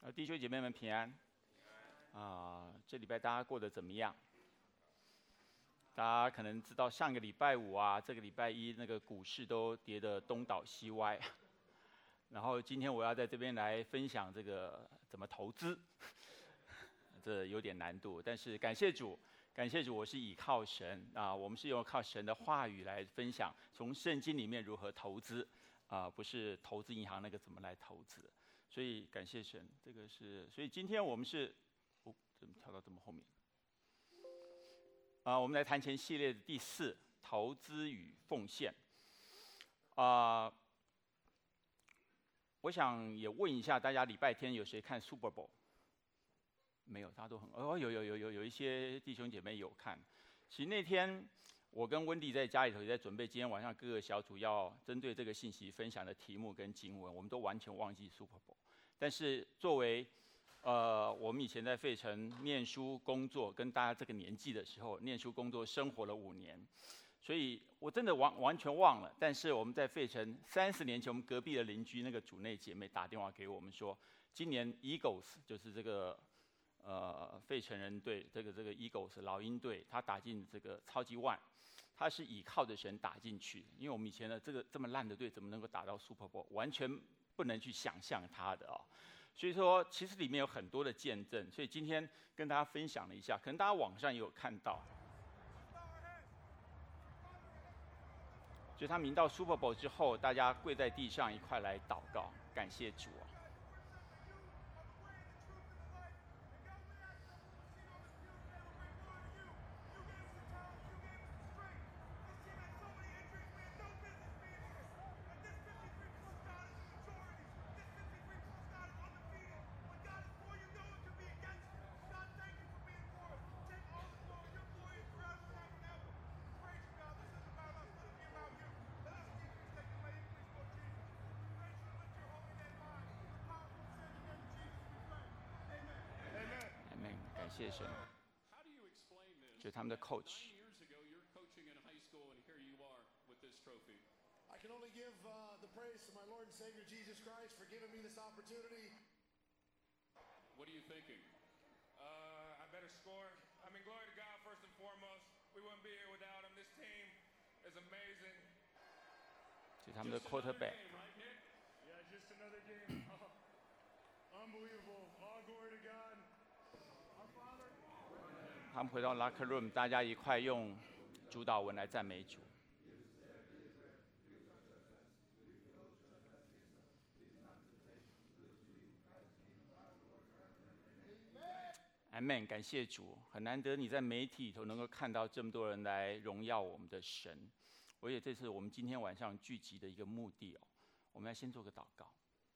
弟兄姐妹们平安。这礼拜大家过得怎么样？大家可能知道，上个礼拜五这个礼拜一那个股市都跌得东倒西歪。然后今天我要在这边来分享这个怎么投资，这有点难度，但是感谢主，我是倚靠神我们是用靠神的话语来分享，从圣经里面如何投资不是投资银行那个怎么来投资。所以感谢神，所以今天我们是怎么跳到这么后面？我们来谈前系列的第4，投资与奉献。我想也问一下大家，礼拜天有谁看 Super Bowl？ 没有，大家都很有一些弟兄姐妹有看。其实那天我跟温迪在家里头也在准备今天晚上各个小组要针对这个信息分享的题目跟经文，我们都完全忘记 Super Bowl。但是作为我们以前在费城念书工作，跟大家这个年纪的时候，念书工作生活了5年，所以我真的完全忘了。但是我们在费城30年前，我们隔壁的邻居那个主内姐妹打电话给我们说，今年 Eagles 就是这个费城人队，这个 Eagles 老鹰队，他打进这个超级碗，他是倚靠着神打进去。因为我们以前的这么烂的队，怎么能够打到 Super Bowl？ 完全不能去想象他的所以说，其实里面有很多的见证，所以今天跟大家分享了一下，可能大家网上也有看到。所以他们赢到 Super Bowl 之后，大家跪在地上一块来祷告，感谢主感谢神。就他们的 coach。 I can only give the praise to my Lord and Savior Jesus Christ for giving me this opportunity. What are you thinking? I better score. I mean, glory to God first and foremost. We wouldn't be here without him. This team is amazing. 就他们的 quarterback。 Yeah, just another game. Unbelievable. All glory to God. Our Father. 他们回到 locker room， 大家一块用主祷文来赞美主。Amen， 感谢主，很难得你在媒体里头能够看到这么多人来荣耀我们的神。而且这是我们今天晚上聚集的一个目的我们要先做个祷告。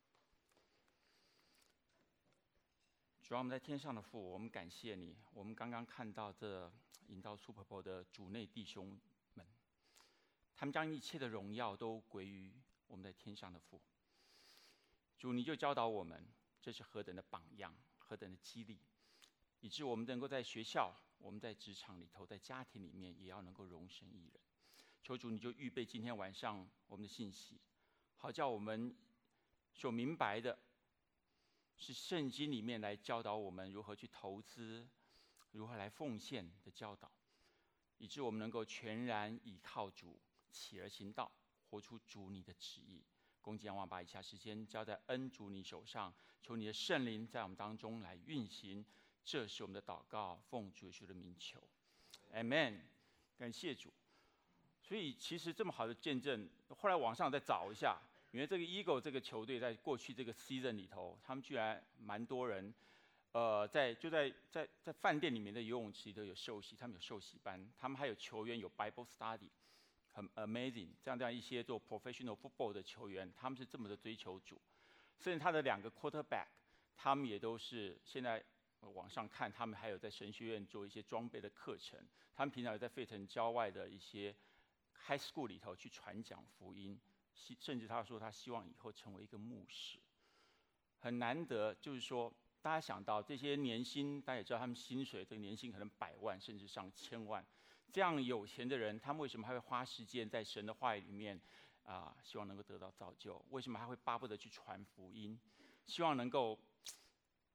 主啊，我们在天上的父，我们感谢你。我们刚刚看到这赢到 Super Bowl 的主内弟兄们，他们将一切的荣耀都归于我们在天上的父。主，你就教导我们，这是何等的榜样，何等的激励，以致我们能够在学校、我们在职场里头、在家庭里面，也要能够容身一人。求主，你就预备今天晚上我们的信息，好叫我们所明白的是圣经里面来教导我们如何去投资，如何来奉献的教导，以致我们能够全然倚靠主，起而行道，活出主你的旨意。恭敬仰望，把以下时间交在恩主你手上，求你的圣灵在我们当中来运行。这是我们的祷告，奉主耶稣的名求 ，Amen。感谢主。所以其实这么好的见证，后来网上再找一下，因为这个 Eagle 这个球队在过去这个 season 里头，他们居然蛮多人，在饭店里面的游泳池里头有受洗，他们有受洗班，他们还有球员有 Bible study， 很 amazing。这样一些做 professional football 的球员，他们是这么的追求主，甚至他的2个 quarterback， 他们也都是现在网上看，他们还有在神学院做一些装备的课程，他们平常也在费城郊外的一些 high school 里头去传讲福音，甚至他说他希望以后成为一个牧师。很难得，就是说大家想到这些年薪，大家也知道他们薪水这个年薪可能100万甚至上1000万，这样有钱的人，他们为什么还会花时间在神的话语里面希望能够得到造就？为什么还会巴不得去传福音？希望能够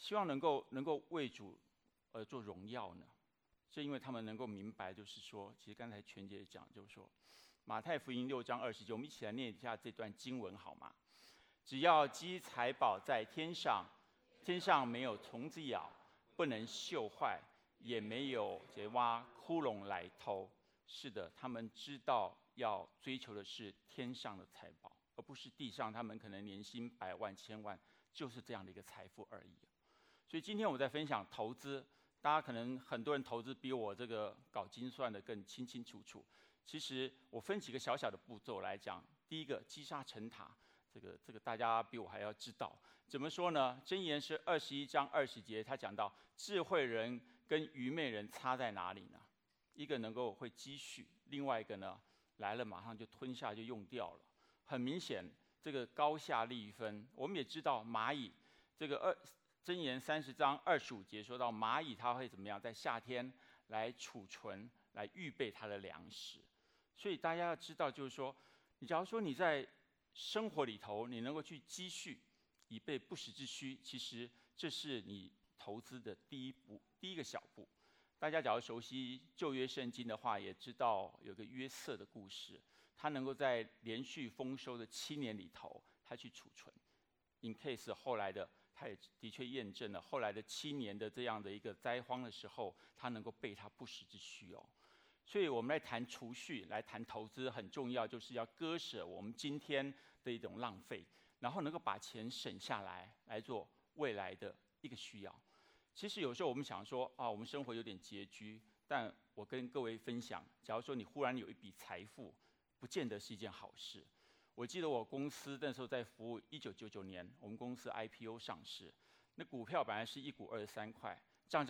希望能够为主而做荣耀呢？是因为他们能够明白，就是说，其实刚才全姐讲，就是说，马太福音6章20节，我们一起来念一下这段经文好吗？只要积财宝在天上，天上没有虫子咬，不能锈坏，也没有贼挖窟窿来偷。是的，他们知道要追求的是天上的财宝，而不是地上他们可能年薪100万、1000万，就是这样的一个财富而已。所以今天我在分享投资，大家可能很多人投资比我这个搞精算的更清清楚楚。其实我分几个小小的步骤来讲。第一个，积沙成塔，这个大家比我还要知道。怎么说呢？箴言是21章20节，他讲到智慧人跟愚昧人差在哪里呢？一个能够会积蓄，另外一个呢来了马上就吞下就用掉了。很明显，这个高下立分。我们也知道蚂蚁，这个箴言30章25节说到蚂蚁它会怎么样，在夏天来储存，来预备它的粮食。所以大家要知道，就是说，假如说你在生活里头，你能够去积蓄，以备不时之需，其实这是你投资的第一个小步。大家假如熟悉旧约圣经的话，也知道有个约瑟的故事，他能够在连续丰收的7年里头，他去储存。In case 后来的，他也的确验证了后来的7年的这样的一个灾荒的时候，他能够备他不时之需哦。所以我们来谈储蓄，来谈投资，很重要，就是要割舍我们今天的一种浪费，然后能够把钱省下来，来做未来的一个需要。其实有时候我们想说啊，我们生活有点拮据，但我跟各位分享，假如说你忽然有一笔财富，不见得是一件好事。我记得我公司那时候在服务，1999年，我们公司 IPO 上市，那股票本来是1股23块，涨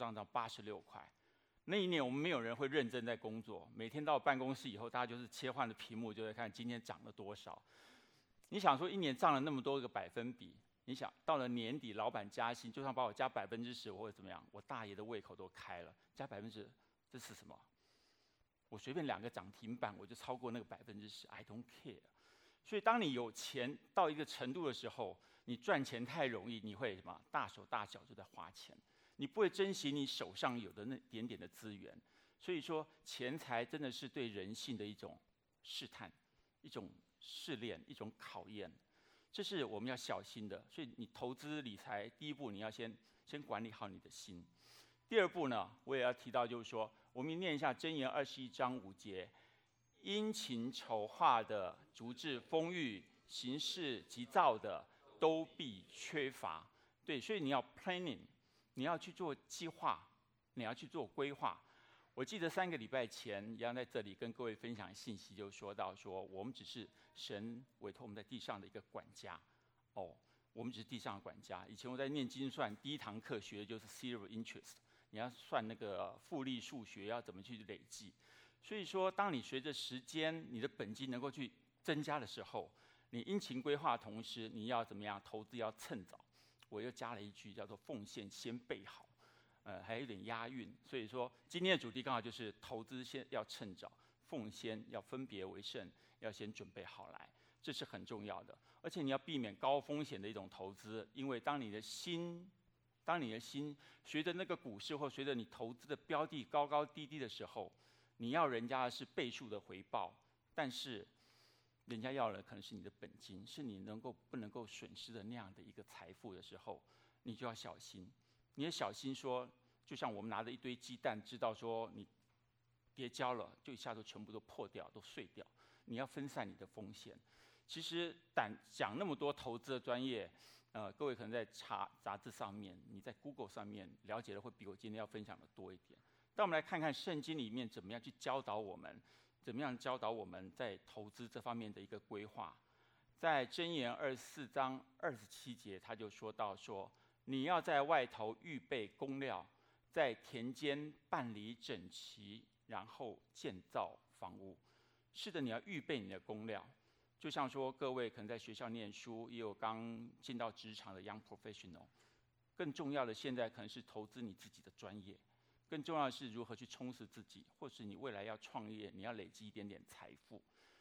86块。那一年我们没有人会认真在工作，每天到办公室以后，大家就是切换的屏幕，就在看今天涨了多少。你想说一年涨了那么多个百分比，你想到了年底老板加薪，就算把我加10%，我会怎么样？我大爷的胃口都开了，加10%，这是什么？我随便2个涨停板，我就超过那个10%，I don't care。所以当你有钱到一个程度的时候，你赚钱太容易，你会什么？大手大脚就在花钱。你不会珍惜你手上有的那点点的资源，所以说钱财真的是对人性的一种试探、一种试炼、一种考验，这是我们要小心的。所以你投资理财，第一步你要先管理好你的心。第二步呢，我也要提到，就是说，我们念一下箴言21章5节：殷勤筹划的足智丰裕，行事急躁的都必缺乏。对，所以你要 planning。你要去做计划，你要去做规划。我记得3个礼拜前，一样在这里跟各位分享信息，就说到说，我们只是神委托我们在地上的一个管家。哦，我们只是地上的管家。以前我在念精算，第1堂课学的就是 zero interest， 你要算那个复利数学要怎么去累计。所以说，当你随着时间，你的本金能够去增加的时候，你殷勤规划的同时，你要怎么样？投资要趁早。我又加了一句叫做奉献先备好，还有点押韵。所以说今天的主题刚好就是投资先要趁早，奉献要分别为圣，要先准备好来，这是很重要的。而且你要避免高风险的一种投资，因为当你的心随着那个股市或随着你投资的标的高高低低的时候，你要人家是倍数的回报，但是人家要的可能是你的本金，是你不能够损失的那样的一个财富的时候，你就要小心。你也小心说，就像我们拿着一堆鸡蛋，知道说你跌跤了，就一下都全部都破掉，都碎掉。你要分散你的风险。其实讲那么多投资的专业，各位可能在杂志上面，你在 Google 上面了解的会比我今天要分享的多一点。但我们来看看圣经里面怎么样去教导我们。怎么样教导我们在投资这方面的一个规划？在箴言24章27节，他就说到说，你要在外头预备工料，在田间办理整齐，然后建造房屋。是的，你要预备你的工料。就像说，各位可能在学校念书，也有刚进到职场的 young professional。更重要的，现在可能是投资你自己的专业。更重要的是如何去充实自己，或是你未来要创业，你要累积一点点财富。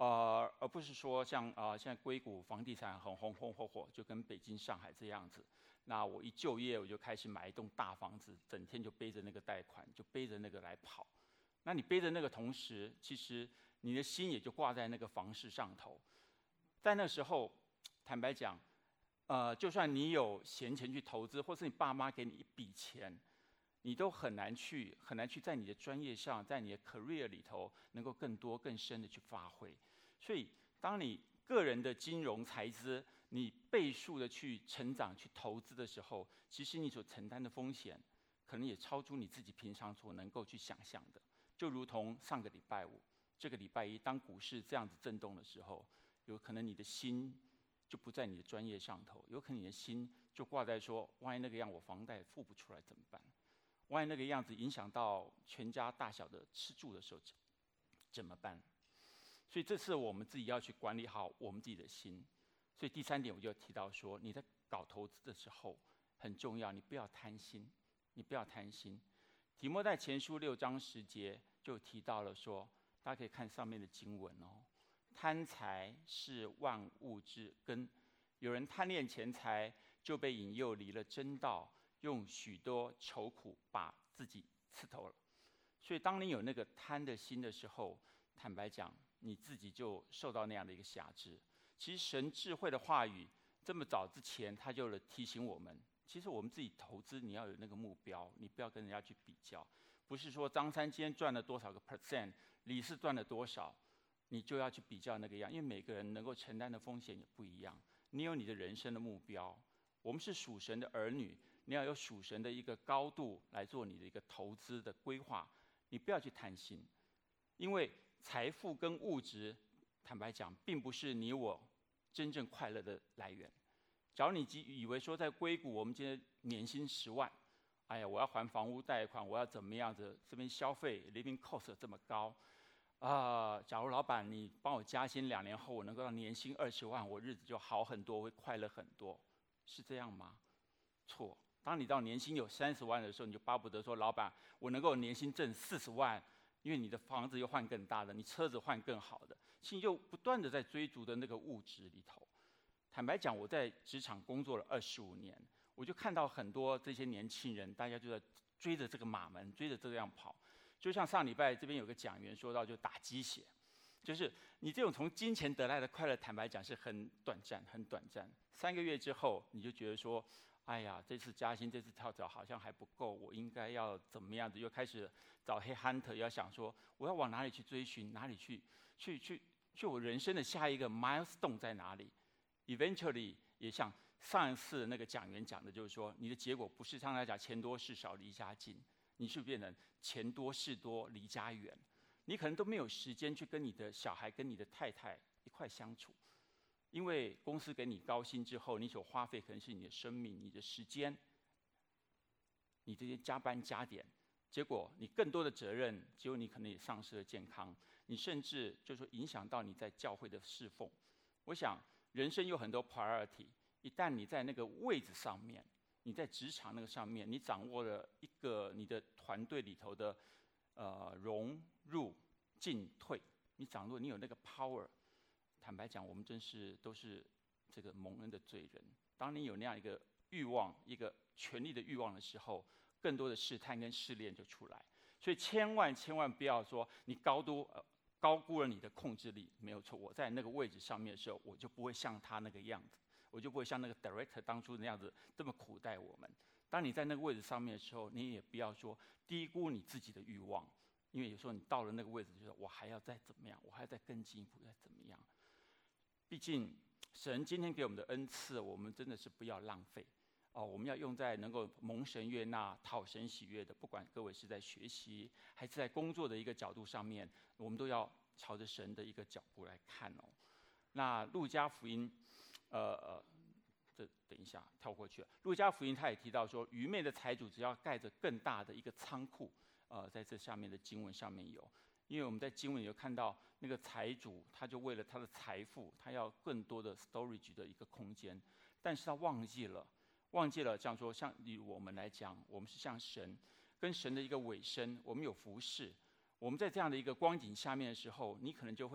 而不是说像现在硅谷房地产很红红火火，就跟北京、上海这样子。那我一就业，我就开始买一栋大房子，整天就背着那个贷款，就背着那个来跑。那你背着那个同时，其实你的心也就挂在那个房市上头。在那时候，坦白讲，就算你有闲钱去投资，或是你爸妈给你一笔钱，你都很难去在你的专业上，在你的 career 里头，能够更多更深的去发挥。所以，当你个人的金融财资，你倍数的去成长、去投资的时候，其实你所承担的风险，可能也超出你自己平常所能够去想象的。就如同上个礼拜五、这个礼拜一，当股市这样子震动的时候，有可能你的心就不在你的专业上头，有可能你的心就挂在说，万一那个样我房贷付不出来怎么办？万一那个样子影响到全家大小的吃住的时候怎么办？所以这是我们自己要去管理好我们自己的心。所以第3点我就提到说，你在搞投资的时候很重要，你不要贪心，你不要贪心。提摩太前书6章10节就提到了说，大家可以看上面的经文哦，贪财是万物之根，有人贪恋钱财，就被引诱离了真道，用许多愁苦把自己刺透了。所以当你有那个贪的心的时候，坦白讲，你自己就受到那样的一个辖制。其实神智慧的话语，这么早之前他就提醒我们，其实我们自己投资你要有那个目标，你不要跟人家去比较，不是说张三今天赚了多少个 %，李四赚了多少，你就要去比较那个样，因为每个人能够承担的风险也不一样。你有你的人生的目标，我们是属神的儿女，你要有属神的一个高度来做你的一个投资的规划，你不要去贪心，因为财富跟物质，坦白讲，并不是你我真正快乐的来源。假如你以为说在硅谷，我们今天年薪10万，哎呀，我要还房屋贷款，我要怎么样子？这边消费 living cost 这么高，假如老板你帮我加薪2年后，我能够让年薪20万，我日子就好很多，会快乐很多，是这样吗？错。当你到年薪有30万的时候，你就巴不得说，老板，我能够年薪挣40万。因为你的房子又换更大的，你车子换更好的，其实就不断的在追逐的那个物质里头。坦白讲，我在职场工作了25年，我就看到很多这些年轻人，大家就在追着这个马门，追着这样跑。就像上礼拜这边有个讲员说到，就打鸡血，就是你这种从金钱得来的快乐，坦白讲是很短暂，很短暂。3个月之后，你就觉得说，哎呀，这次加薪，这次跳槽好像还不够，我应该要怎么样子？又开始找黑 hunter， 要想说我要往哪里去追寻，哪里去我人生的下一个 milestone 在哪里 ？Eventually 也像上一次那个讲员讲的，就是说你的结果不是像他讲钱多事少离家近，你是变成钱多事多离家远，你可能都没有时间去跟你的小孩、跟你的太太一块相处。因为公司给你高薪之后，你所花费可能是你的生命、你的时间，你这些加班加点，结果你更多的责任，结果你可能也丧失了健康，你甚至就是说影响到你在教会的侍奉。我想人生有很多 priority， 一旦你在那个位置上面，你在职场那个上面，你掌握了一个你的团队里头的融入进退，你掌握你有那个 power。坦白讲，我们真是都是这个蒙恩的罪人。当你有那样一个欲望、一个权力的欲望的时候，更多的试探跟试炼就出来。所以千万不要说你高估了你的控制力，没有错。我在那个位置上面的时候，我就不会像他那个样子，我就不会像那个 director 当初那样子这么苦待我们。当你在那个位置上面的时候，你也不要说低估你自己的欲望，因为有时候你到了那个位置，就是我还要再怎么样，我还要再更进一步，再怎么样。毕竟，神今天给我们的恩赐，我们真的是不要浪费我们要用在能够蒙神悦纳、讨神喜悦的。不管各位是在学习还是在工作的一个角度上面，我们都要朝着神的一个角度来看那路加福音，这等一下跳过去了。路加福音他也提到说，愚昧的财主只要盖着更大的一个仓库，在这下面的经文上面有。因为我们在经文有看到那个财主，他就为了他的财富，他要更多的 storage 的一个空间，但是他忘记了，这样说，像以我们来讲，我们是像神，跟神的一个委身，我们有服侍，我们在这样的一个光景下面的时候，你可能就会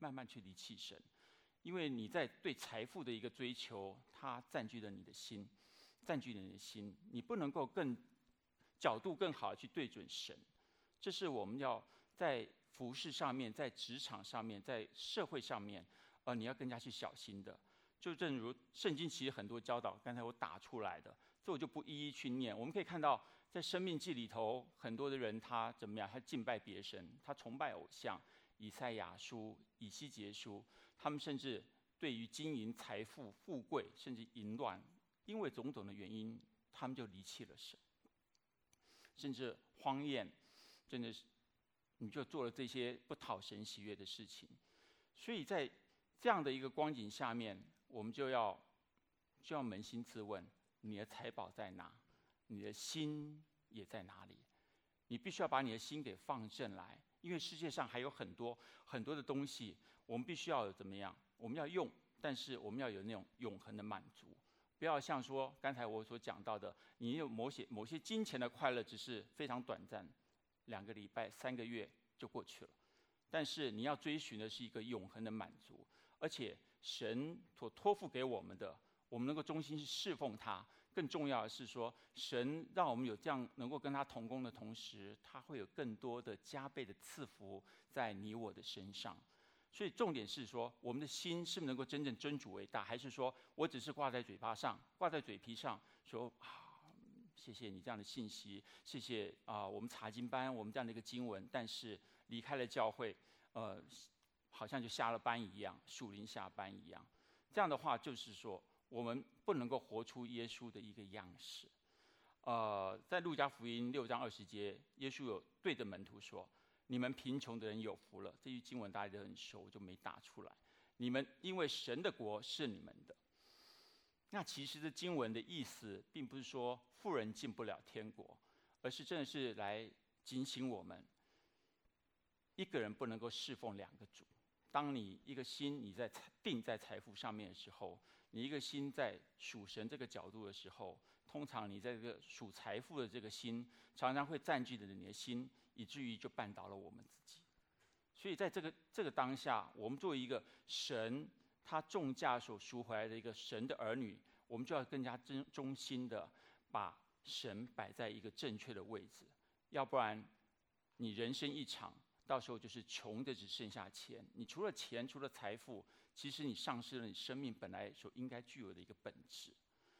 慢慢去离弃神，因为你在对财富的一个追求，它占据了你的心，你不能够角度更好的去对准神。这是我们要在服事上面，在职场上面，在社会上面，你要更加去小心的。就正如圣经其实很多教导，刚才我打出来的，这我就不一一去念。我们可以看到，在生命记里头，很多的人他怎么样？他敬拜别神，他崇拜偶像。以赛亚书、以西结书，他们甚至对于金银财富、富贵，甚至淫乱，因为种种的原因，他们就离弃了神，甚至荒宴，真的是你就做了这些不讨神喜悦的事情。所以在这样的一个光景下面，我们就要扪心自问：你的财宝在哪？你的心也在哪里？你必须要把你的心给放正来，因为世界上还有很多很多的东西，我们必须要有怎么样？我们要用，但是我们要有那种永恒的满足，不要像说刚才我所讲到的，你有某些金钱的快乐只是非常短暂，2个礼拜、3个月就过去了，但是你要追寻的是一个永恒的满足，而且神所托付给我们的，我们能够忠心去侍奉他。更重要的是说，神让我们有这样能够跟他同工的同时，他会有更多的加倍的赐福在你我的身上。所以重点是说，我们的心是不是能够真正尊主为大，还是说我只是挂在嘴皮上说谢谢你这样的信息，谢谢我们查经班我们这样的一个经文，但是离开了教会，好像就下了班一样，属灵下班一样。这样的话就是说，我们不能够活出耶稣的一个样式。在路加福音6章20节，耶稣有对着门徒说：“你们贫穷的人有福了。”这句经文大家都很熟，我就没打出来。你们因为神的国是你们的。那其实这经文的意思，并不是说富人进不了天国，而是真的是来警醒我们，一个人不能够侍奉2个主。当你一个心你定在财富上面的时候，你一个心在属神这个角度的时候，通常你在这个属财富的这个心，常常会占据着你的心，以至于就绊倒了我们自己。所以在这个当下，我们作为一个神他重价所赎回来的一个神的儿女，我们就要更加忠心的把神摆在一个正确的位置，要不然你人生一场，到时候就是穷的只剩下钱。你除了钱，除了财富，其实你丧失了你生命本来所应该具有的一个本质。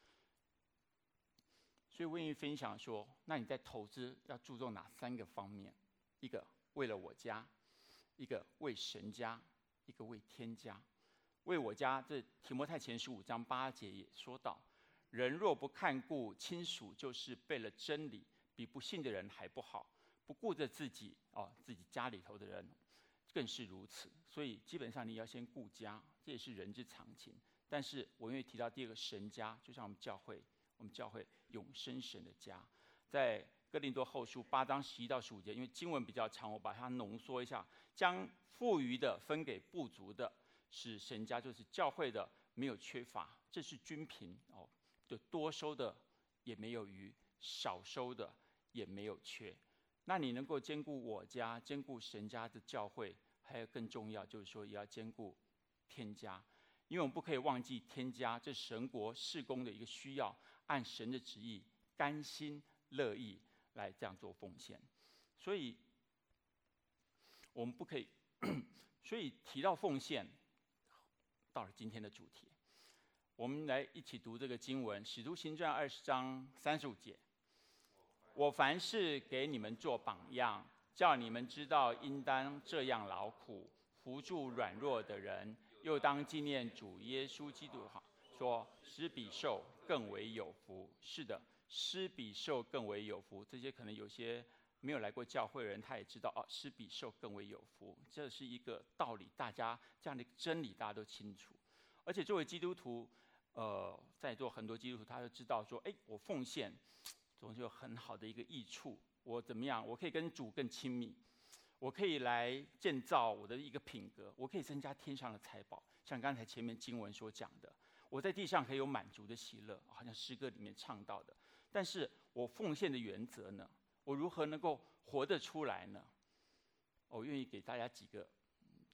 所以我愿意分享说，那你在投资要注重哪3个方面？一个为了我家，一个为神家，一个为天家。为我家，这提摩太前书5章8节也说到：人若不看顾亲属，就是背了真理，比不信的人还不好。不顾着自己家里头的人，更是如此。所以基本上你要先顾家，这也是人之常情。但是我愿意提到第2个神家，就像我们教会永生神的家。在哥林多后书8章11到15节，因为经文比较长，我把它浓缩一下：将富余的分给不足的，使神家就是教会的没有缺乏。这是均平就多收的也没有余，少收的也没有缺。那你能够兼顾我家，兼顾神家的教会，还有更重要就是说，也要兼顾天家。因为我们不可以忘记天家，这神国事工的一个需要，按神的旨意，甘心乐意来这样做奉献。所以我们不可以所以提到奉献，到了今天的主题，我们来一起读这个经文，《使徒行传》20章35节。我凡事给你们做榜样，叫你们知道应当这样劳苦，扶助软弱的人，又当纪念主耶稣基督。说施比受更为有福。是的，施比受更为有福。这些可能有些没有来过教会的人，他也知道施比受更为有福，这是一个道理，大家这样的真理大家都清楚。而且作为基督徒，在座很多基督徒他就知道说，我奉献总是有很好的一个益处。我怎么样？我可以跟主更亲密，我可以来建造我的一个品格，我可以增加天上的财宝。像刚才前面经文所讲的，我在地上可以有满足的喜乐，好像诗歌里面唱到的。但是我奉献的原则呢？我如何能够活得出来呢？我愿意给大家几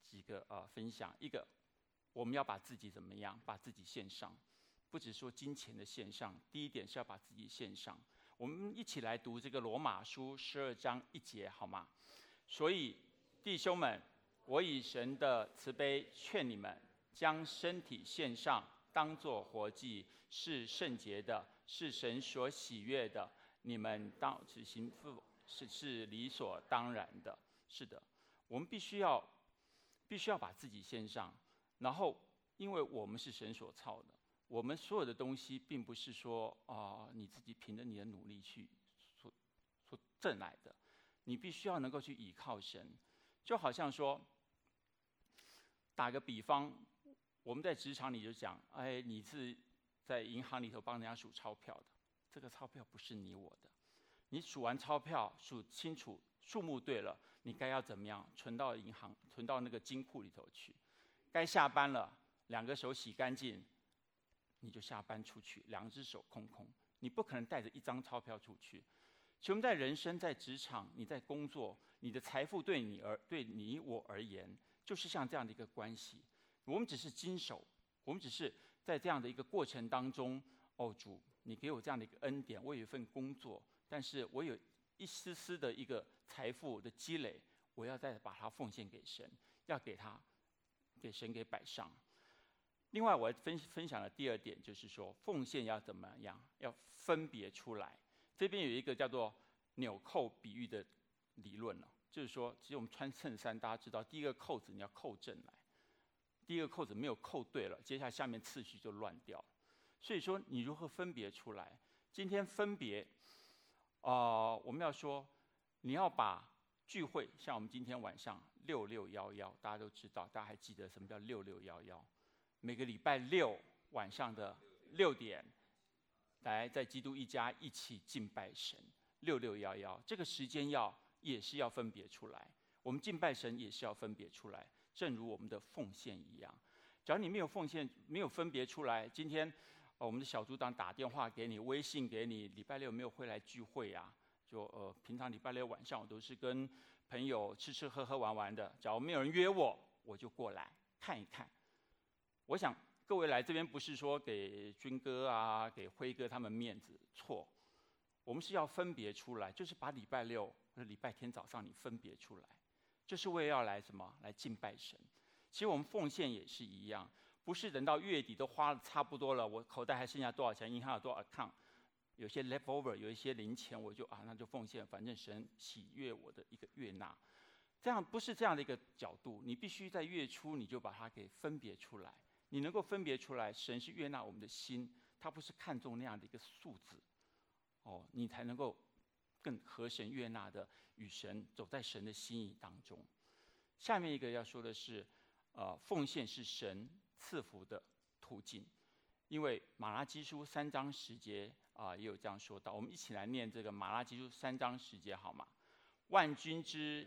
几个分享。一个，我们要把自己怎么样？把自己献上，不只说金钱的献上。第一点是要把自己献上。我们一起来读这个罗马书12章1节，好吗？所以弟兄们，我以神的慈悲劝你们，将身体献上，当作活祭，是圣洁的，是神所喜悦的。你们当此行是理所当然的。是的，我们必须要把自己献上。然后，因为我们是神所造的，我们所有的东西并不是说你自己凭着你的努力去所挣来的，你必须要能够去倚靠神。就好像说，打个比方，我们在职场里就讲，你是在银行里头帮人家数钞票的，这个钞票不是你我的，你数完钞票数清楚，数目对了，你该要怎么样存到银行，存到那个金库里头去。该下班了，2个手洗干净，你就下班出去，2只手空空，你不可能带着1张钞票出去。其实我们在人生、在职场、你在工作，你的财富对你我而言，就是像这样的一个关系。我们只是经手，我们只是在这样的一个过程当中，主，你给我这样的一个恩典，我有一份工作，但是我有一丝丝的一个财富的积累，我要再把它奉献给神，要给神给摆上。另外，我分享的第2点就是说，奉献要怎么样？要分别出来。这边有一个叫做纽扣比喻的理论了，就是说，其实我们穿衬衫，大家知道，第一个扣子你要扣正来，第一个扣子没有扣对了，接下来下面次序就乱掉了。所以说，你如何分别出来？今天分别，我们要说，你要把聚会，像我们今天晚上6611，大家都知道，大家还记得什么叫6611？每个礼拜6晚上的6点。来，在基督一家一起敬拜神，6611，这个时间也是要分别出来。我们敬拜神也是要分别出来，正如我们的奉献一样。假如你没有奉献，没有分别出来，今天我们的小组长打电话给你，微信给你，礼拜6没有会来聚会啊？就平常礼拜6晚上我都是跟朋友吃吃喝喝玩玩的。假如没有人约我，我就过来看一看。我想各位来这边不是说给军哥啊、给辉哥他们面子，错。我们是要分别出来，就是把礼拜6或者礼拜天早上你分别出来，就是为了要来什么？来敬拜神。其实我们奉献也是一样，不是等到月底都花了差不多了，我口袋还剩下多少钱，银行有多少 account， 有些 leftover， 有一些零钱，我就那就奉献，反正神喜悦我的一个悦纳。这样不是这样的一个角度，你必须在月初你就把它给分别出来。你能够分别出来，神是悦纳我们的心，他不是看重那样的一个数字，你才能够更合神悦纳的与神走在神的心意当中。下面一个要说的是，奉献是神赐福的途径，因为马拉基书3章10节也有这样说到。我们一起来念这个马拉基书3章10节好吗？万军之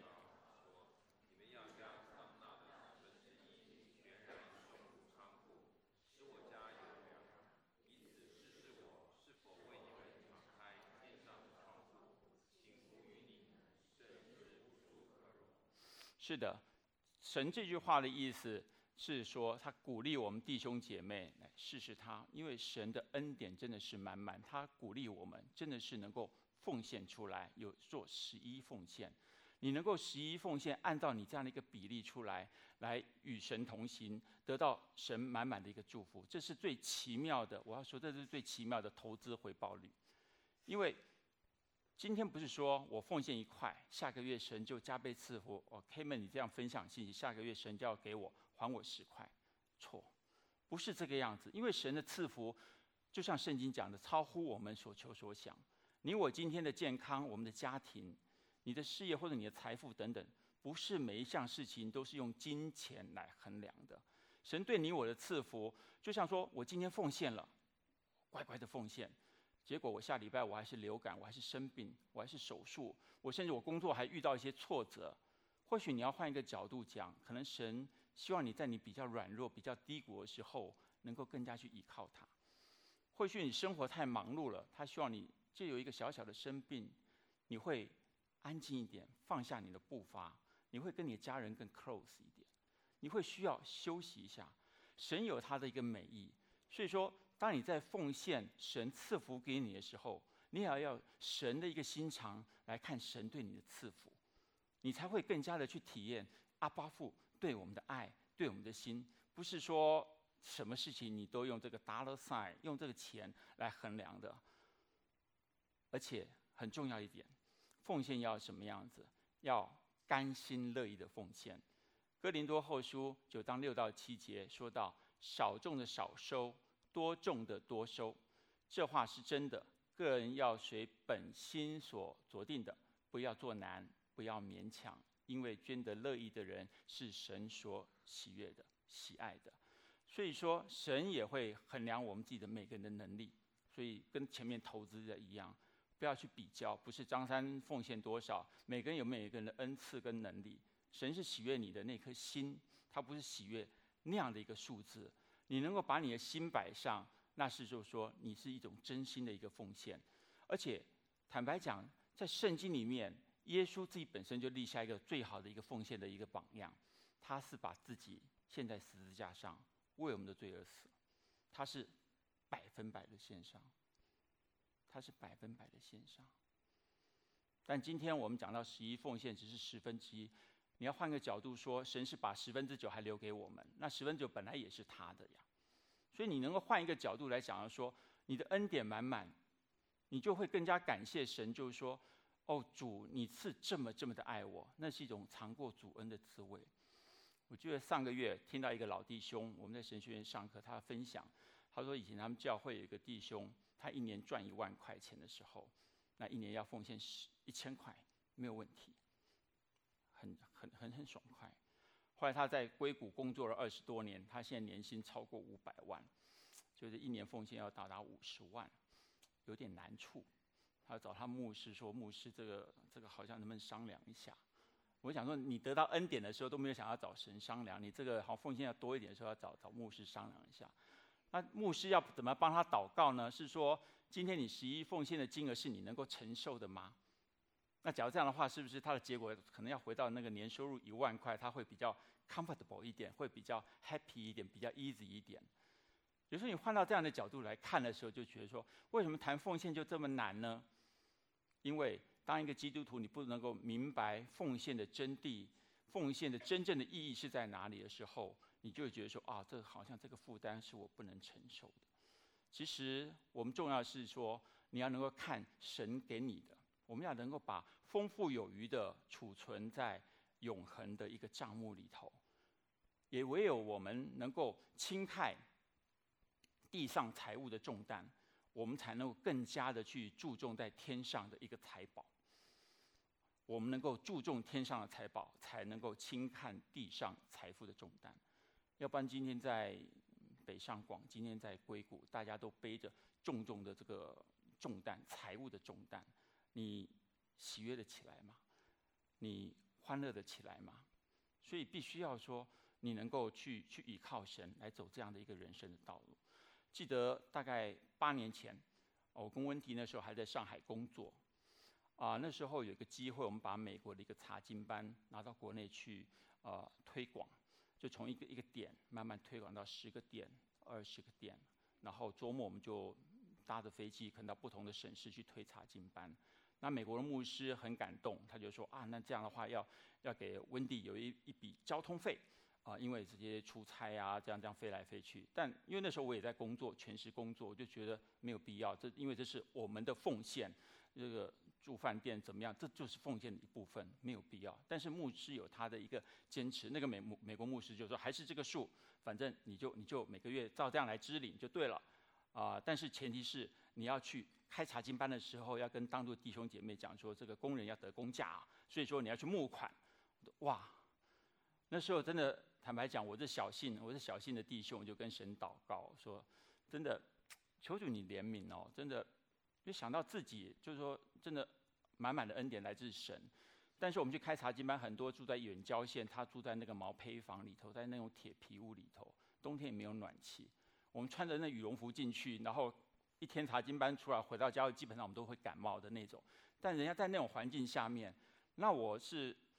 是的，神这句话的意思是说，他鼓励我们弟兄姐妹来试试他，因为神的恩典真的是满满，他鼓励我们真的是能够奉献出来，有做11奉献。你能够11奉献，按照你这样的一个比例出来，来与神同行，得到神满满的一个祝福，这是最奇妙的。我要说，这是最奇妙的投资回报率，因为今天不是说我奉献1块，下个月神就加倍赐福。K 们，你这样分享信息，下个月神就要还我10块，错，不是这个样子。因为神的赐福，就像圣经讲的，超乎我们所求所想。你我今天的健康，我们的家庭，你的事业或者你的财富等等，不是每一项事情都是用金钱来衡量的。神对你我的赐福，就像说我今天奉献了，乖乖的奉献。结果我下礼拜我还是流感，我还是生病，我还是手术，我甚至我工作还遇到一些挫折。或许你要换一个角度讲，可能神希望你在你比较软弱、比较低谷的时候，能够更加去依靠他。或许你生活太忙碌了，他希望你就有一个小小的生病，你会安静一点，放下你的步伐，你会跟你的家人更 close 一点。 你会需要休息一下。神有他的一个美意，所以说，当你在奉献神赐福给你的时候，你也要神的一个心肠来看神对你的赐福，你才会更加的去体验阿爸父对我们的爱，对我们的心。不是说什么事情你都用这个 dollar sign， 用这个钱来衡量的。而且很重要一点，奉献要什么样子？要甘心乐意的奉献。哥林多后书9章6到7节说到：少种的少收，多种的多收。这话是真的。个人要随本心所酌定的，不要做难，不要勉强，因为捐得乐意的人是神所喜悦的、喜爱的。所以说，神也会衡量我们自己的每个人的能力。所以跟前面投资的一样，不要去比较，不是张三奉献多少，每个人有每个人的恩赐跟能力。神是喜悦你的那颗心，他不是喜悦那样的一个数字。你能够把你的心摆上，那是就是说你是一种真心的一个奉献。而且坦白讲，在圣经里面，耶稣自己本身就立下一个最好的一个奉献的一个榜样。他是把自己献在十字架上，为我们的罪而死，他是100%的献上，他是100%的献上。但今天我们讲到11奉献只是1/10，你要换个角度说，神是把9%还留给我们，那9%本来也是他的呀。所以你能够换一个角度来讲，说你的恩典满满，你就会更加感谢神，就是说，哦，主，你是这么的爱我，那是一种尝过主恩的滋味。我记得上个月听到一个老弟兄，我们在神学院上课，他分享，他说以前他们教会有一个弟兄，他一年赚1万块钱的时候，那一年要奉献1000块，没有问题，很爽快。后来他在硅谷工作了20多年，他现在年薪超过500万，就是一年奉献要达50万，有点难处。他找他牧师说：“牧师，这个好像能不能商量一下？”我想说，你得到恩典的时候都没有想要找神商量，你这个好奉献要多一点的时候要找牧师商量一下。那牧师要怎么帮他祷告呢？是说，今天你11奉献的金额是你能够承受的吗？那假如这样的话，是不是他的结果可能要回到那个年收入1万块，他会比较 comfortable 一点，会比较 happy 一点，比较 easy 一点？有时候你换到这样的角度来看的时候，就觉得说，为什么谈奉献就这么难呢？因为当一个基督徒，你不能够明白奉献的真谛，奉献的真正的意义是在哪里的时候，你就会觉得说，啊，这好像这个负担是我不能承受的。其实我们重要的是说，你要能够看神给你的，我们要能够把丰富有余的储存在永恒的一个账目里头。也唯有我们能够轻看地上财物的重担，我们才能够更加的去注重在天上的一个财宝。我们能够注重天上的财宝，才能够轻看地上财富的重担。要不然今天在北上广，今天在硅谷，大家都背着重重的这个重担，财务的重担，你喜悦得起来吗？你欢乐得起来吗？所以必须要说，你能够去依靠神来走这样的一个人生的道路。记得大概8年前，我跟温迪那时候还在上海工作，那时候有一个机会，我们把美国的一个查经班拿到国内去推广，就从一个点慢慢推广到10个点、20个点，然后周末我们就搭着飞机，可能到不同的省市去推查经班。那美国的牧师很感动，他就说那这样的话要给温迪有一笔交通费。因为直接出差这样飞来飞去，但因为那时候我也在工作，全时工作，我就觉得没有必要。因为这是我们的奉献，这个住饭店怎么样，这就是奉献的一部分，没有必要。但是牧师有他的一个坚持，那个美国牧师就说还是这个数，反正你就每个月照这样来支领就对了。但是前提是你要去开查经班的时候，要跟当地弟兄姐妹讲说，这个工人要得工价，所以说你要去募款。哇，那时候真的。坦白讲，我是小信的弟兄，我就跟神祷告说：“真的，求主你怜悯哦！真的，就想到自己，就是说，真的满满的恩典来自神。但是我们去开查经班，很多住在远郊县，他住在那个毛坯房里头，在那种铁皮屋里头，冬天也没有暖气。我们穿着那羽绒服进去，然后一天查经班出来，回到家基本上我们都会感冒的那种。但人家在那种环境下面，那我是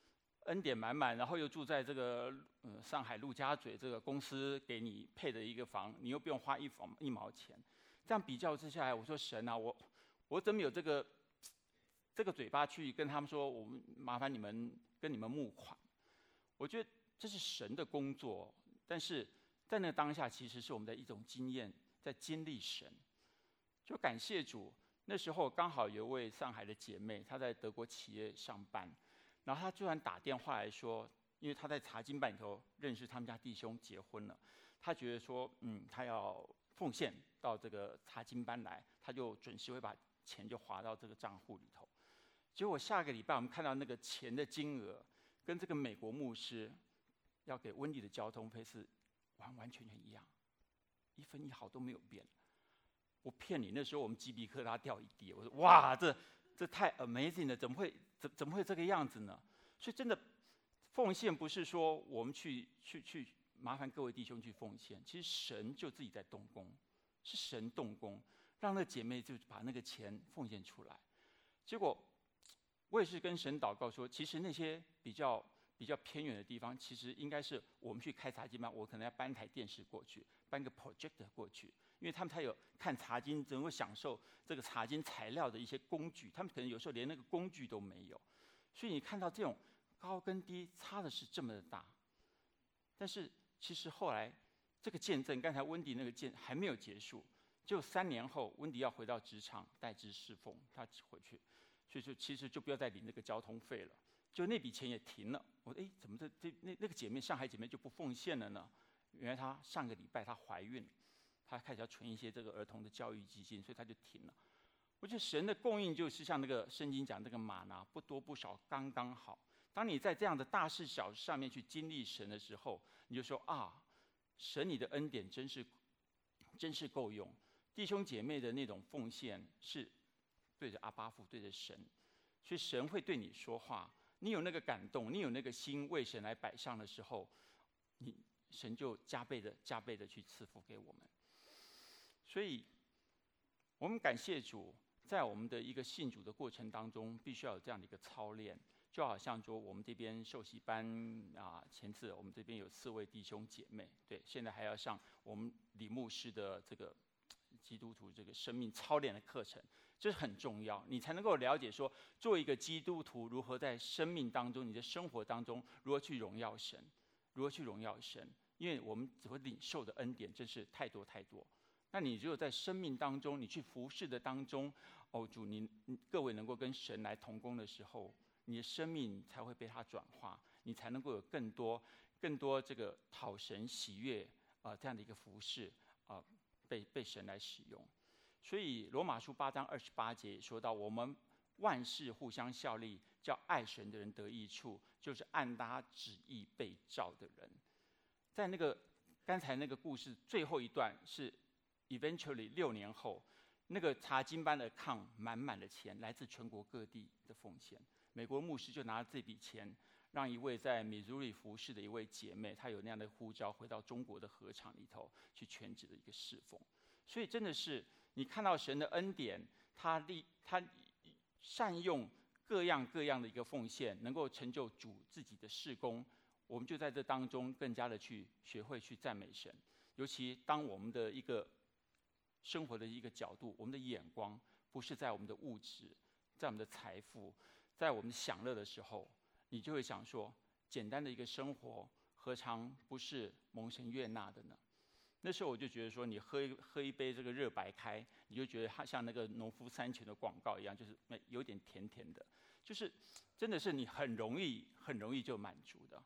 恩典满满，然后又住在这个上海陆家嘴这个公司给你配的一个房，你又不用花一毛钱。这样比较之下来，我说神啊，我怎么有这个嘴巴去跟他们说，我们麻烦你们跟你们募款？我觉得这是神的工作，但是在那个当下，其实是我们的一种经验，在经历神。就感谢主，那时候刚好有一位上海的姐妹，她在德国企业上班，然后她突然打电话来说，因为她在查经班里头认识他们家弟兄结婚了，她觉得说，她要奉献到这个查经班来，她就准时会把钱就划到这个账户里头。结果下个礼拜我们看到那个钱的金额，跟这个美国牧师要给温迪的交通费是完完全全一样，1分1毫都没有变。我骗你，那时候我们鸡皮疙瘩掉一地。我说哇，这太 amazing 了，怎么会这个样子呢？所以真的，奉献不是说我们去麻烦各位弟兄去奉献，其实神就自己在动工，是神动工，让那姐妹就把那个钱奉献出来。结果我也是跟神祷告说，其实那些比较偏远的地方，其实应该是我们去开查经班，我可能要搬台电视过去，搬个 projector 过去，因为他们才有看查经，能够享受这个查经材料的一些工具，他们可能有时候连那个工具都没有。所以你看到这种高跟低差的是这么的大。但是其实后来这个见证，刚才温迪那个还没有结束，就3年后，温迪要回到职场代职侍奉，他回去，所以说其实就不要再领那个交通费了。就那笔钱也停了。我说，怎么那个姐妹，上海姐妹就不奉献了呢？原来她上个礼拜她怀孕，她开始要存一些这个儿童的教育基金，所以她就停了。我觉得神的供应就是像那个圣经讲那个玛拿，不多不少，刚刚好。当你在这样的大事小事上面去经历神的时候，你就说啊，神你的恩典真是够用。弟兄姐妹的那种奉献是对着阿爸父，对着神，所以神会对你说话。你有那个感动，你有那个心为神来摆上的时候，神就加倍的去赐福给我们。所以，我们感谢主，在我们的一个信主的过程当中，必须要有这样的一个操练。就好像说，我们这边受洗班前次我们这边有4位弟兄姐妹，对，现在还要上我们李牧师的这个基督徒这个生命操练的课程。这是很重要，你才能够了解说，做一个基督徒如何在生命当中、你的生活当中如何去荣耀神，如何去荣耀神。因为我们只会领受的恩典真是太多太多。那你只有在生命当中，你去服侍的当中，主，你各位能够跟神来同工的时候，你的生命才会被他转化，你才能够有更多这个讨神喜悦这样的一个服侍被神来使用。所以罗马书8章28节也说到，我们万事互相效力，叫爱神的人得益处，就是按他旨意被召的人。在那个刚才那个故事最后一段是 eventually 6年后，那个查经班的account满满的钱，来自全国各地的奉献。美国牧师就拿这笔钱，让一位在密苏里服侍的一位姐妹，她有那样的呼召，回到中国的禾场里头去全职的一个侍奉。所以真的是你看到神的恩典，他善用各样的一个奉献，能够成就主自己的事工。我们就在这当中更加的去学会去赞美神。尤其当我们的一个生活的一个角度，我们的眼光不是在我们的物质，在我们的财富，在我们享乐的时候，你就会想说，简单的一个生活何尝不是蒙神悦纳的呢？那时候我就觉得说，你喝一杯这个热白开，你就觉得它像那个农夫山泉的广告一样，就是有点甜甜的，就是真的是你很容易就满足的。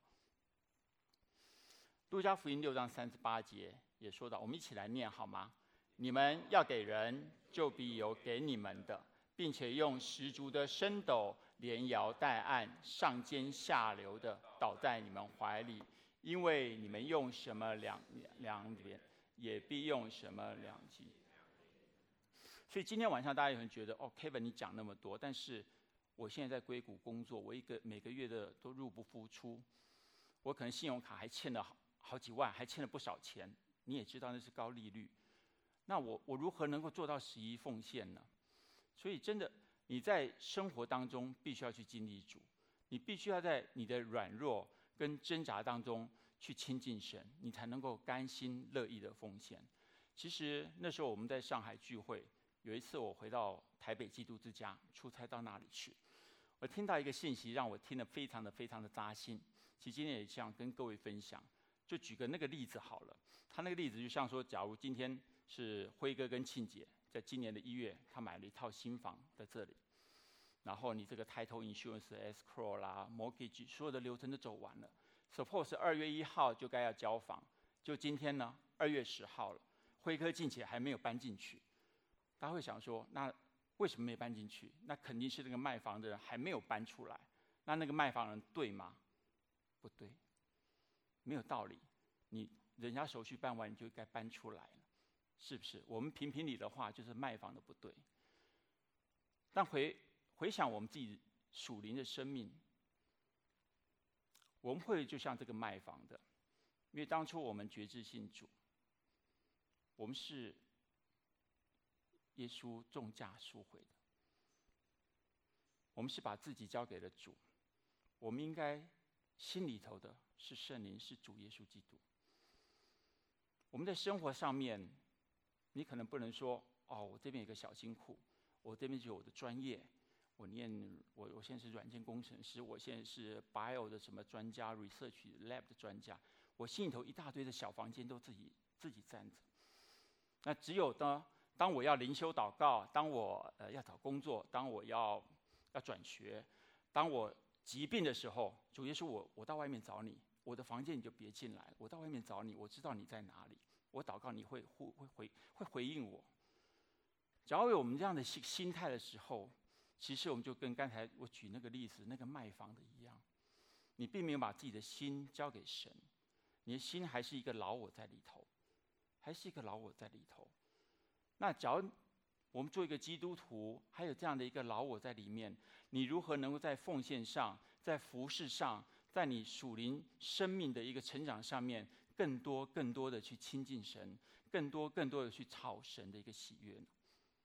路加福音6章38节也说到，我们一起来念好吗？你们要给人，就必有给你们的，并且用十足的升斗连摇带按，上尖下流的倒在你们怀里，因为你们用什么量也必用什么量级。所以今天晚上大家有人觉得，Kevin 你讲那么多，但是我现在在硅谷工作，我每个月的都入不敷出，我可能信用卡还欠了好几万，还欠了不少钱。你也知道那是高利率，那我如何能够做到11奉献呢？所以真的你在生活当中必须要去经历主， 你必须要在你的软弱跟挣扎当中去亲近神，你才能够甘心乐意的奉献。其实那时候我们在上海聚会，有一次我回到台北基督之家出差到那里去，我听到一个信息让我听得非常的扎心。其实今天也想跟各位分享，就举个那个例子好了。他那个例子就像说，假如今天是辉哥跟庆姐在今年的1月，他买了一套新房在这里，然后你这个 title insurance、escrow 啦、mortgage 所有的流程都走完了。Suppose 2月1号就该要交房，就今天呢2月10号了，辉哥庆姐还没有搬进去。大家会想说，那为什么没搬进去？那肯定是那个卖房的人还没有搬出来。那个卖房人对吗？不对，没有道理。人家手续办完，你就该搬出来了，是不是？我们评评理的话，就是卖房的不对。但回想我们自己属灵的生命，我们会就像这个卖房的，因为当初我们决志信主，我们是耶稣重价赎回的，我们是把自己交给了主，我们应该心里头的是圣灵，是主耶稣基督。我们在生活上面，你可能不能说哦，我这边有个小金库，我这边就有我的专业，我现在是软件工程师，我现在是 bio 的什么专家 ，research lab 的专家，我心里头一大堆的小房间都自己站着。那只有当我要灵修祷告，当我要找工作，当我要转学，当我疾病的时候，主耶稣，我到外面找你，我的房间你就别进来，我到外面找你，我知道你在哪里，我祷告你会回应我。假如有我们这样的心态的时候，其实我们就跟刚才我举那个例子，那个卖房的一样，你并没有把自己的心交给神，你的心还是一个老我在里头，还是一个老我在里头。那假如我们做一个基督徒，还有这样的一个老我在里面，你如何能够在奉献上，在服事上，在你属灵生命的一个成长上面，更多的去亲近神，更多的去讨神的一个喜悦呢？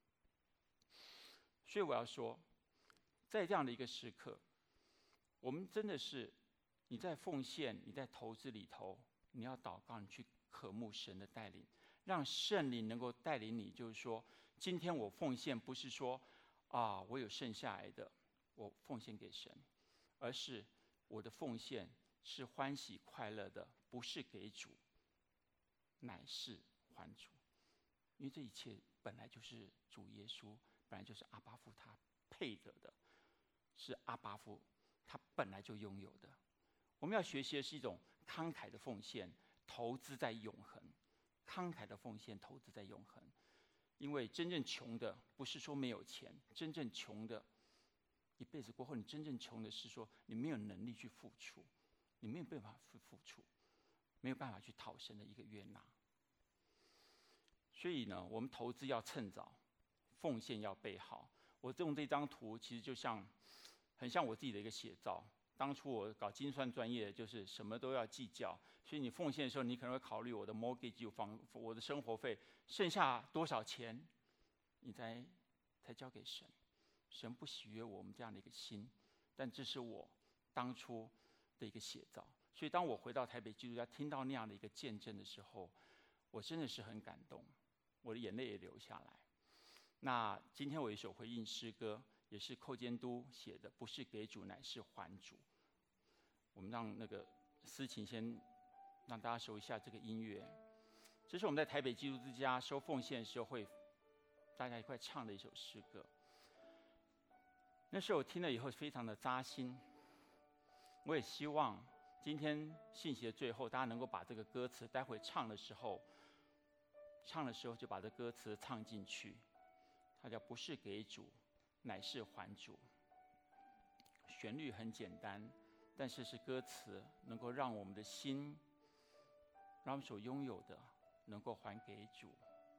所以我要说，在这样的一个时刻，我们真的是你在奉献、你在投资里头，你要祷告，你去渴慕神的带领，让圣灵能够带领你。就是说，今天我奉献不是说我有剩下来的，我奉献给神，而是我的奉献是欢喜快乐的，不是给主，乃是还主。因为这一切本来就是主耶稣，本来就是阿爸父他配得的，是阿爸父他本来就拥有的。我们要学习的是一种慷慨的奉献，投资在永恒。慷慨的奉献，投资在永恒。因为真正穷的不是说没有钱，真正穷的一辈子过后，你真正穷的是说你没有能力去付出，你没有办法去付出，没有办法去讨神的一个悦纳。所以呢，我们投资要趁早，奉献要备好。我用这张图，其实很像我自己的一个写照。当初我搞精算专业，就是什么都要计较，所以你奉献的时候，你可能会考虑我的 mortgage 我的生活费剩下多少钱，你才交给神。神不喜悦我们这样的一个心，但这是我当初的一个写照。所以当我回到台北基督教，听到那样的一个见证的时候，我真的是很感动，我的眼泪也流下来。那今天我有一首回应诗歌，也是寇监督写的，不是给主，乃是还主。我们让那个思琴先让大家熟一下这个音乐。这是我们在台北基督之家收奉献的时候会大家一块唱的一首诗歌。那时候我听了以后非常的扎心。我也希望今天信息的最后，大家能够把这个歌词待会唱的时候就把这歌词唱进去。它叫不是给主，乃是还主。旋律很简单，但是歌词能够让我们的心，让我们所拥有的能够还给主。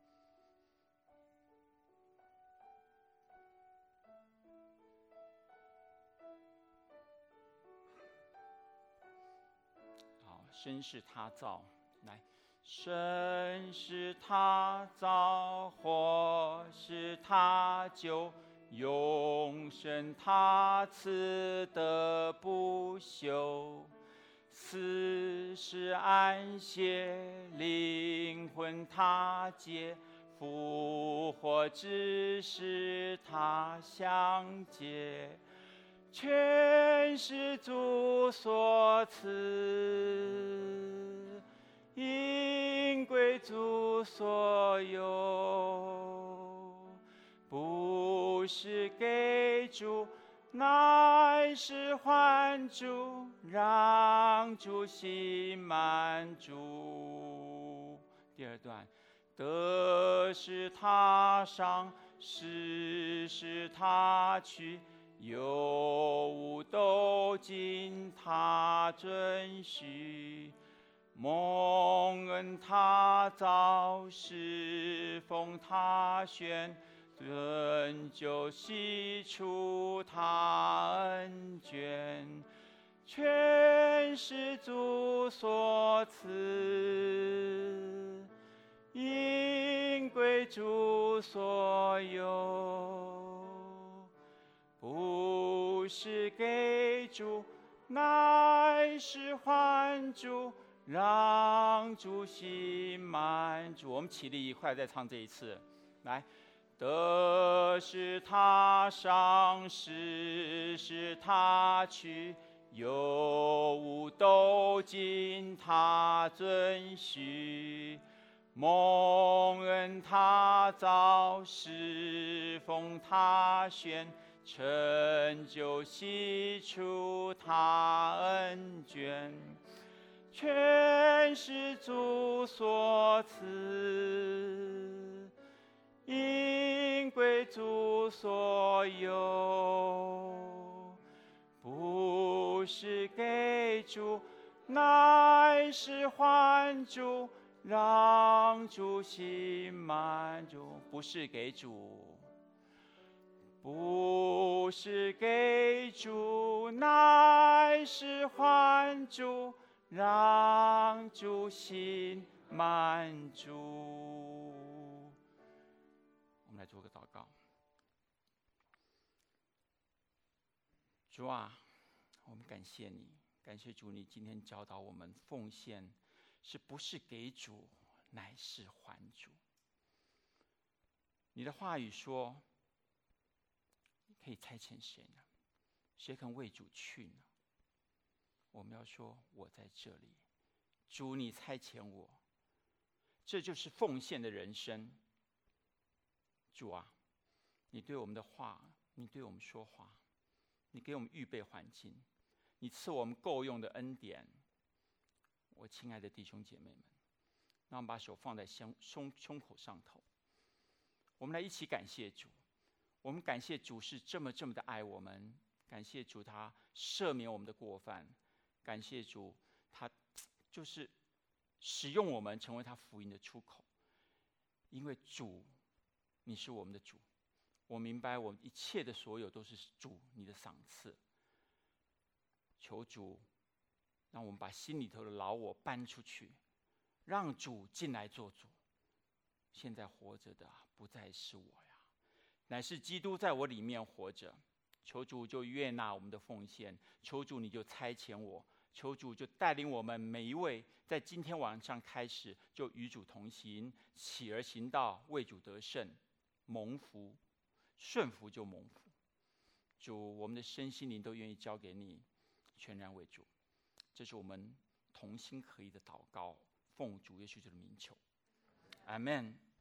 好，生是他造，来，生是他造，活是他救， 永生他赐的不朽，死时安歇，灵魂他接，复活之时他相接，全是主所赐，因归主所有，不是给主，乃是还主，让主心满足。第二段，得是他赏，失是他取，有无都经他准许，蒙恩他造，侍奉他选，拯救悉出他恩眷，全是主所赐，因归主所有，不是给主，乃是还主，让主心满足。我们起立，一块再唱这一次，来。得是他赏，失是他取，有无都经他准许，蒙恩他造，侍奉他选，成就悉出他恩眷，全是主所赐，因归主所有，不是给主，乃是还主，让主心满足。不是给主，不是给主，乃是还主，让主心满足。我们来做个祷告。主啊，我们感谢你，感谢主，你今天教导我们奉献是不是给主，乃是还主。你的话语说，可以差遣谁呢？谁肯为主去呢？我们要说，我在这里，主你差遣我，这就是奉献的人生。主啊，你对我们的话，你对我们说话，你给我们预备环境，你赐我们够用的恩典。我亲爱的弟兄姐妹们，让我们把手放在胸口上头，我们来一起感谢主。我们感谢主是这么的爱我们，感谢主他赦免我们的过犯，感谢主他就是使用我们成为他福音的出口。因为主你是我们的主，我明白我们一切的所有都是主你的赏赐。求主让我们把心里头的老我搬出去，让主进来做主。现在活着的不再是我呀，乃是基督在我里面活着。求主就悦纳我们的奉献，求主你就差遣我，求主就带领我们每一位在今天晚上开始就与主同行，起而行道，为主得胜，蒙福，顺服就蒙福。主，我们的身心灵都愿意交给你，全然为主。这是我们同心合一的祷告，奉主耶稣基督的名求，阿们。